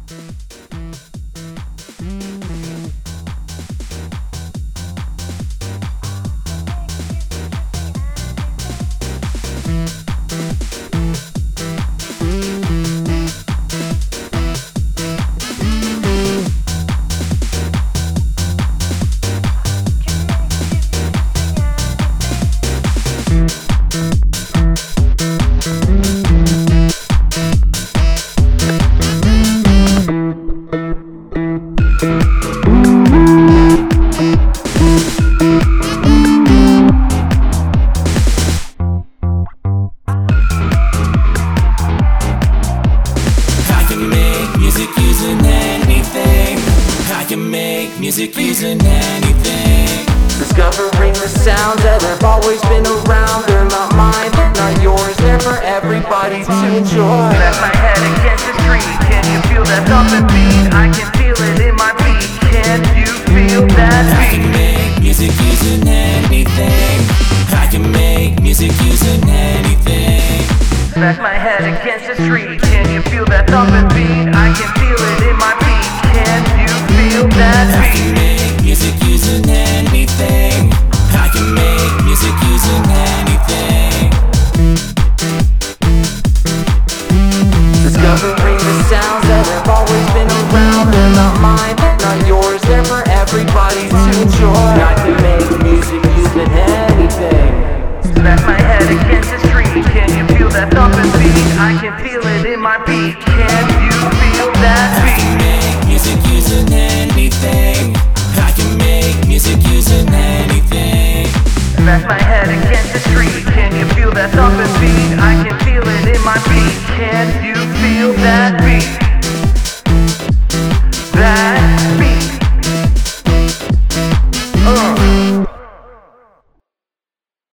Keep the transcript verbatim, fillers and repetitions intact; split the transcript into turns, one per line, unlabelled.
Music using anything.
Discovering the sounds that have always been around. They're not mine, not yours, they're for everybody to enjoy.
That's my head against the street. Can you feel that thumping beat? I can feel it in my feet. Can you feel that
I
beat?
can make music using anything. I can make music using anything.
Smash my head against the street. Can you feel that thumping beat? I can feel it in my feet. Can you feel that
I
beat?
can make music using anything. I can make music using anything.
Discovering the sounds that have always been around. They're not mine, not yours, they're for everybody to enjoy. I can make music using anything.
Smash my head against the street. Can you feel that thumping beat? I can feel it